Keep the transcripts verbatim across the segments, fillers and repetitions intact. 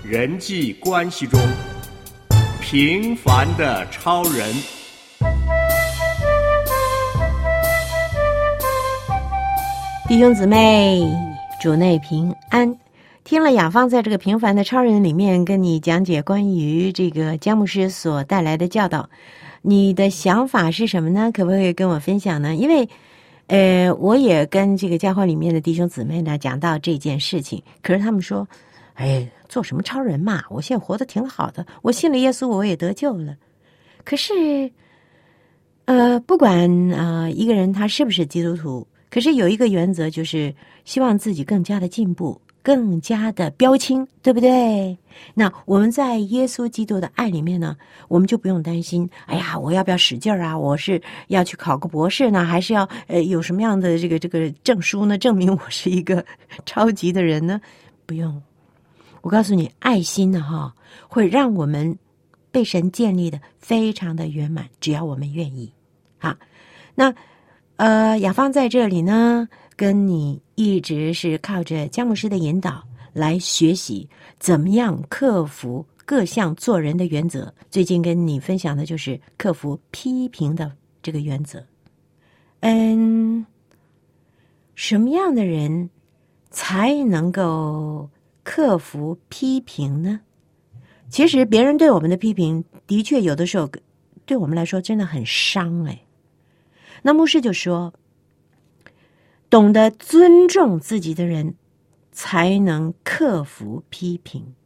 人际关系中平凡的超人。 弟兄姊妹，主内平安。听了雅芳在这个平凡的超人里面跟你讲解关于这个姜牧师所带来的教导，你的想法是什么呢？可不可以跟我分享呢？因为呃，我也跟这个教会里面的弟兄姊妹呢讲到这件事情，可是他们说，哎，做什么超人嘛，我现在活得挺好的，我信了耶稣我也得救了。可是呃，不管呃一个人他是不是基督徒，可是有一个原则，就是希望自己更加的进步，更加的标青，对不对？那我们在耶稣基督的爱里面呢，我们就不用担心，哎呀，我要不要使劲啊？我是要去考个博士呢，还是要呃有什么样的这个这个证书呢，证明我是一个超级的人呢？不用。我告诉你，爱心呢，哈，会让我们被神建立的非常的圆满，只要我们愿意。好，那呃，雅芳在这里呢，跟你一直是靠着姜牧师的引导来学习怎么样克服各项做人的原则。最近跟你分享的就是克服批评的这个原则。嗯，什么样的人才能够克服批评呢？其实别人对我们的批评的确有的时候对我们来说真的很伤哎。那牧师就说，懂得尊重自己的人才能克服批评。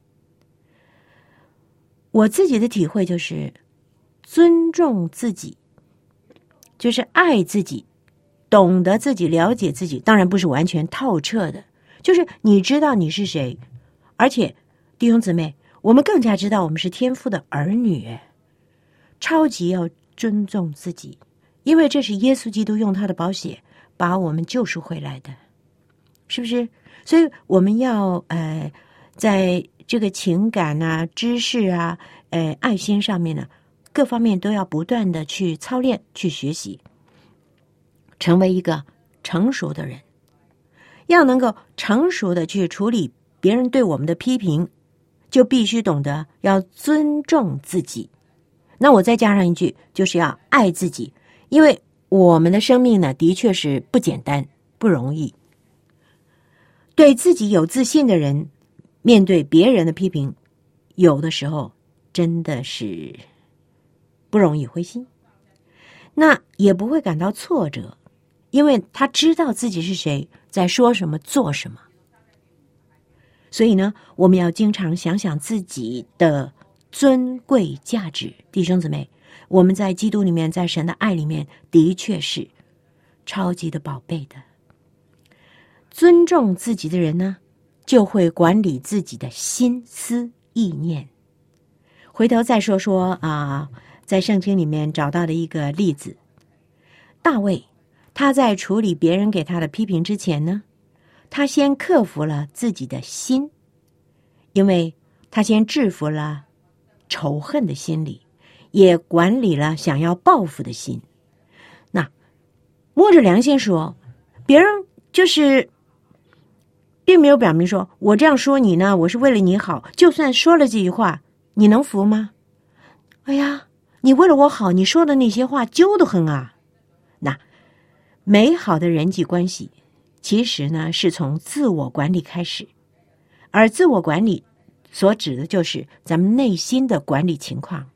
我自己的体会就是，尊重自己就是爱自己，懂得自己，了解自己，当然不是完全透彻的，就是你知道你是谁，而且弟兄姊妹，我们更加知道我们是天父的儿女，超级要尊重自己，因为这是耶稣基督用他的宝血把我们救赎回来的，是不是？所以我们要呃，在这个情感啊、知识啊、呃、爱心上面呢，各方面都要不断的去操练、去学习，成为一个成熟的人。要能够成熟的去处理别人对我们的批评，就必须懂得要尊重自己。那我再加上一句，就是要爱自己，因为我们的生命呢，的确是不简单，不容易。对自己有自信的人，面对别人的批评，有的时候真的是不容易灰心，那也不会感到挫折，因为他知道自己是谁，在说什么，做什么。所以呢，我们要经常想想自己的尊贵价值。弟兄姊妹，我们在基督里面，在神的爱里面，的确是超级的宝贝的。尊重自己的人呢，就会管理自己的心思意念。回头再说说啊，在圣经里面找到的一个例子，大卫他在处理别人给他的批评之前呢，他先克服了自己的心，因为他先制服了仇恨的心理，也管理了想要报复的心。那摸着良心说，别人就是并没有表明说，我这样说你呢，我是为了你好，就算说了这句话，你能服吗？哎呀，你为了我好，你说的那些话揪得很啊。那美好的人际关系其实呢，是从自我管理开始，而自我管理所指的就是咱们内心的管理情况。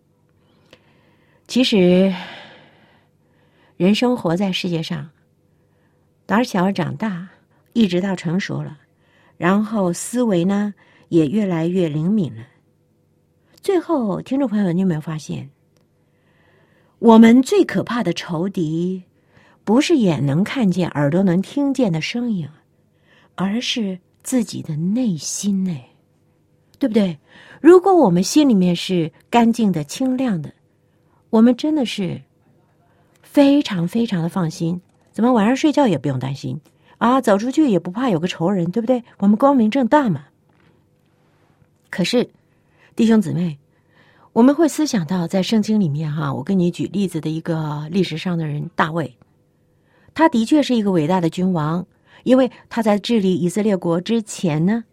其实人生活在世界上，打小长大，一直到成熟了，然后思维呢也越来越灵敏了。最后，听众朋友，你有没有发现，我们最可怕的仇敌不是眼能看见、耳朵能听见的声音，而是自己的内心呢，对不对？如果我们心里面是干净的、清亮的，我们真的是非常非常的放心，怎么晚上睡觉也不用担心啊，走出去也不怕有个仇人，对不对？我们光明正大嘛。可是弟兄姊妹，我们会思想到在圣经里面哈，我跟你举例子的一个历史上的人大卫，他的确是一个伟大的君王，因为他在治理以色列国之前呢，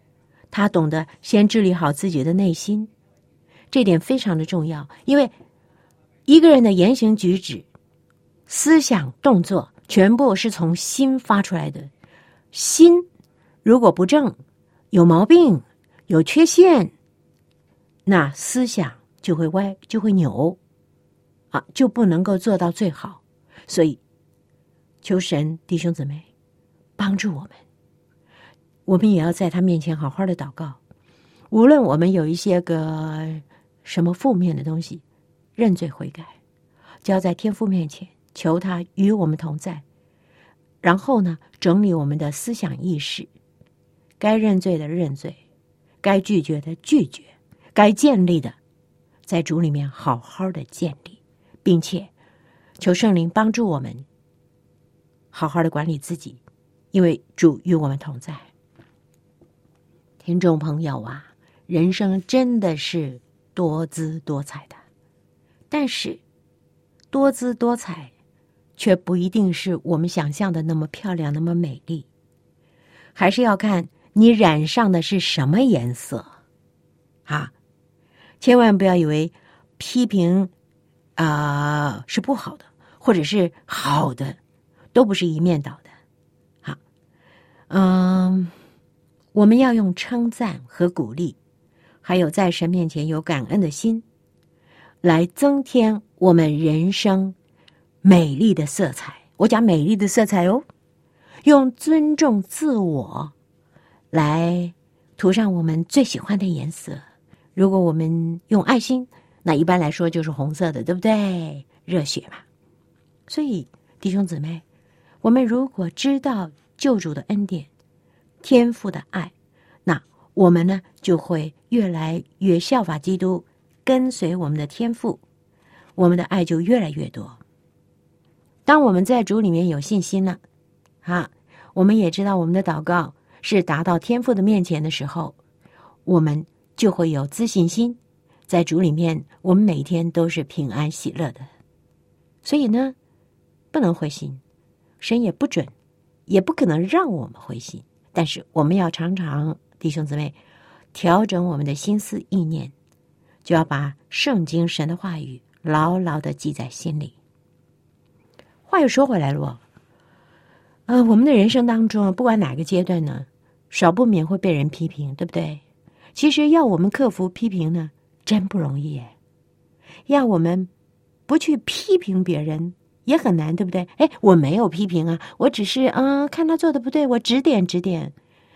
他懂得先治理好自己的内心，这点非常的重要。因为一个人的言行举止、思想动作全部是从心发出来的，心如果不正，有毛病，有缺陷，那思想就会歪，就会扭啊，就不能够做到最好。所以求神弟兄姊妹帮助我们，我们也要在他面前好好的祷告。无论我们有一些个什么负面的东西，认罪悔改，交在天父面前，求他与我们同在。然后呢，整理我们的思想意识，该认罪的认罪，该拒绝的拒绝，该建立的在主里面好好的建立，并且求圣灵帮助我们好好的管理自己，因为主与我们同在。听众朋友啊，人生真的是多姿多彩的，但是多姿多彩却不一定是我们想象的那么漂亮，那么美丽，还是要看你染上的是什么颜色啊！千万不要以为批评啊、呃、是不好的，或者是好的，都不是一面倒的。好，嗯，我们要用称赞和鼓励，还有在神面前有感恩的心，来增添我们人生美丽的色彩。我讲美丽的色彩哦，用尊重自我来涂上我们最喜欢的颜色。如果我们用爱心，那一般来说就是红色的，对不对？热血嘛。所以弟兄姊妹，我们如果知道救主的恩典、天父的爱，那我们呢就会越来越效法基督，跟随我们的天父，我们的爱就越来越多。当我们在主里面有信心了啊，我们也知道我们的祷告是达到天父的面前的时候，我们就会有自信心，在主里面我们每天都是平安喜乐的。所以呢，不能灰心，神也不准，也不可能让我们灰心，但是我们要常常弟兄姊妹调整我们的心思意念，就要把圣经神的话语牢牢的记在心里。话又说回来了，呃，我们的人生当中，不管哪个阶段呢，少不免会被人批评，对不对？其实要我们克服批评呢，真不容易耶。要我们不去批评别人也很难，对不对？哎，我没有批评啊，我只是嗯、呃、看他做的不对，我指点指点。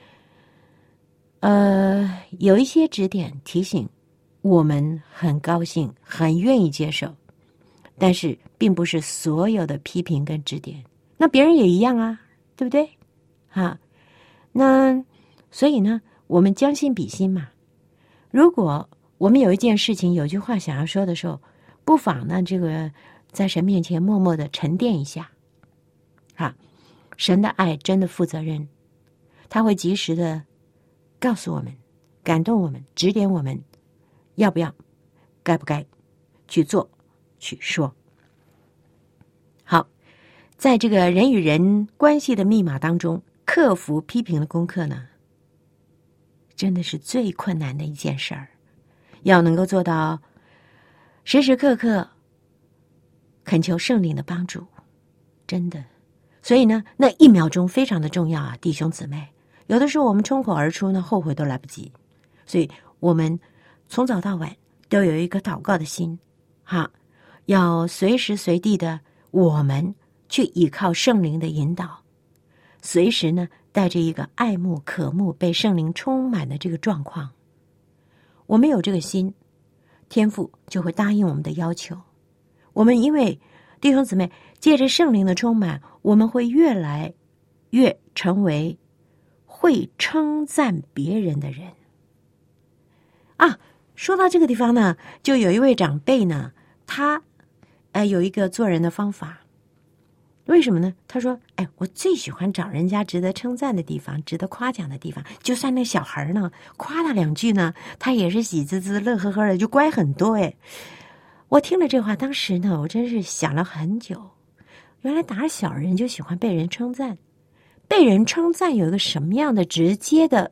呃，有一些指点提醒，我们很高兴，很愿意接受。但是并不是所有的批评跟指点，那别人也一样啊，对不对？啊，那所以呢，我们将心比心嘛。如果我们有一件事情，有句话想要说的时候，不妨呢，这个在神面前默默的沉淀一下。啊，神的爱真的负责任，他会及时的告诉我们，感动我们，指点我们，要不要，该不该去做。去说好，在这个人与人关系的密码当中，克服批评的功课呢，真的是最困难的一件事儿。要能够做到时时刻刻恳求圣灵的帮助，真的。所以呢，那一秒钟非常的重要啊，弟兄姊妹。有的时候我们冲口而出呢，后悔都来不及。所以我们从早到晚都有一个祷告的心，哈。要随时随地的我们去依靠圣灵的引导，随时呢带着一个爱慕渴慕被圣灵充满的这个状况。我们有这个心，天父就会答应我们的要求。我们因为弟兄姊妹借着圣灵的充满，我们会越来越成为会称赞别人的人啊。说到这个地方呢，就有一位长辈呢，他哎，有一个做人的方法，为什么呢？他说：“哎，我最喜欢找人家值得称赞的地方，值得夸奖的地方。就算那小孩呢，夸他两句呢，他也是喜滋滋、乐呵呵的，就乖很多。”哎，我听了这话，当时呢，我真是想了很久。原来打小人就喜欢被人称赞，被人称赞有一个什么样的直接的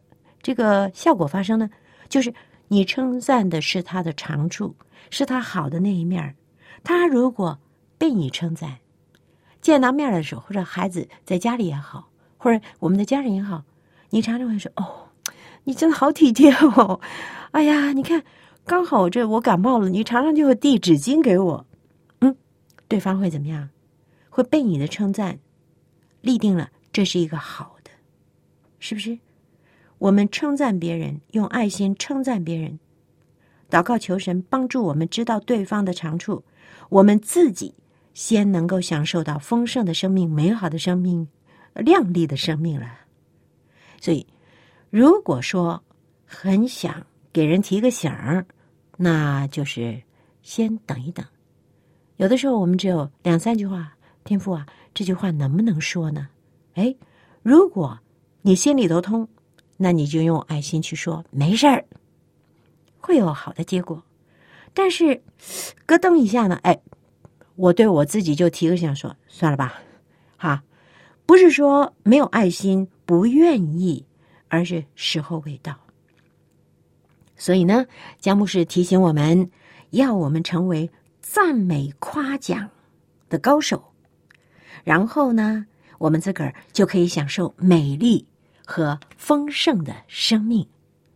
这个效果发生呢？就是你称赞的是他的长处，是他好的那一面。他如果被你称赞，见到面的时候，或者孩子在家里也好，或者我们的家人也好，你常常会说：“哦，你真的好体贴哦！哎呀，你看，刚好这我感冒了，你常常就会递纸巾给我。”嗯，对方会怎么样？会被你的称赞立定了，这是一个好的，是不是？我们称赞别人，用爱心称赞别人，祷告求神帮助我们知道对方的长处，我们自己先能够享受到丰盛的生命、美好的生命、亮丽的生命了。所以如果说很想给人提个醒儿，那就是先等一等。有的时候我们只有两三句话，天父啊，这句话能不能说呢？哎，如果你心里头通，那你就用爱心去说，没事儿，会有好的结果。但是咯噔一下呢，哎，我对我自己就提个醒说，算了吧，哈，不是说没有爱心不愿意，而是时候未到。所以呢，江牧师提醒我们，要我们成为赞美夸奖的高手，然后呢，我们自个儿就可以享受美丽和丰盛的生命。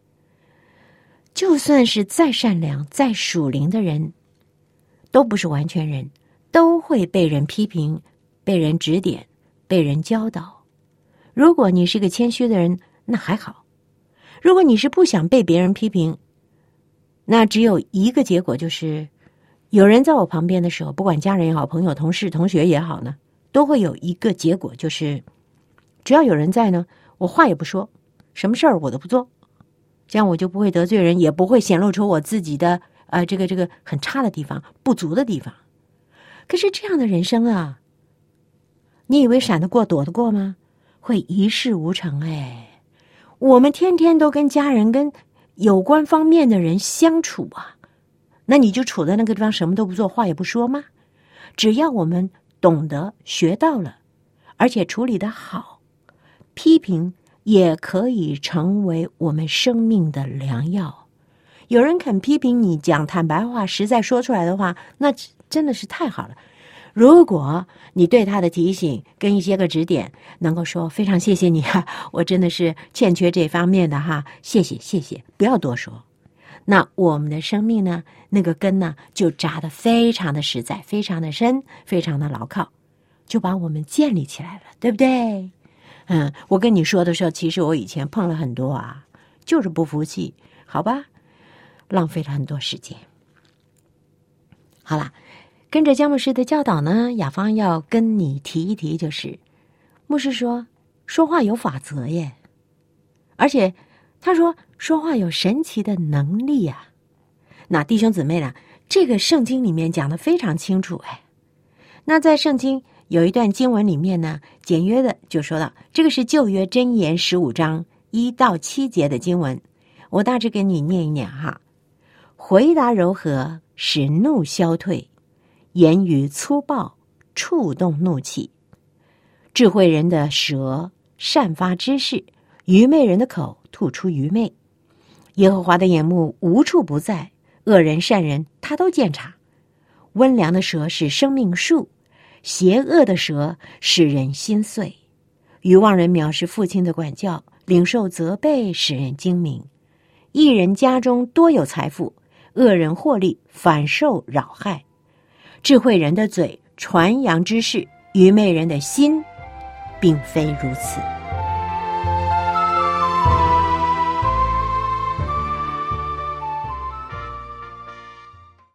就算是再善良、再属灵的人，都不是完全人，都会被人批评、被人指点、被人教导。如果你是个谦虚的人，那还好；如果你是不想被别人批评，那只有一个结果，就是有人在我旁边的时候，不管家人也好、朋友、同事、同学也好呢，都会有一个结果，就是只要有人在呢，我话也不说，什么事儿我都不做，这样我就不会得罪人，也不会显露出我自己的呃这个这个很差的地方、不足的地方。可是这样的人生啊，你以为闪得过、躲得过吗？会一事无成哎！我们天天都跟家人、跟有关方面的人相处啊，那你就处在那个地方什么都不做，话也不说吗？只要我们懂得学到了，而且处理得好，批评也可以成为我们生命的良药。有人肯批评你，讲坦白话，实在说出来的话，那真的是太好了。如果你对他的提醒跟一些个指点能够说非常谢谢你哈，我真的是欠缺这方面的哈，谢谢谢谢，不要多说。那我们的生命呢，那个根呢就扎得非常的实在，非常的深，非常的牢靠，就把我们建立起来了，对不对？嗯，我跟你说的时候，其实我以前碰了很多啊，就是不服气，好吧，浪费了很多时间。好啦，跟着江牧师的教导呢，雅芳要跟你提一提，就是牧师说说话有法则耶，而且他说说话有神奇的能力呀、啊。那弟兄姊妹呢，这个圣经里面讲得非常清楚哎。那在圣经有一段经文里面呢，简约的就说到，这个是旧约箴言十五章一到七节的经文，我大致给你念一念哈。回答柔和，使怒消退，言语粗暴，触动怒气。智慧人的舌散发知识，愚昧人的口吐出愚昧。耶和华的眼目无处不在，恶人善人他都鉴察。温良的舌是生命树，邪恶的舌使人心碎。愚妄人藐视父亲的管教，领受责备使人精明。一人家中多有财富，恶人获利反受扰害。智慧人的嘴传扬知识，愚昧人的心并非如此。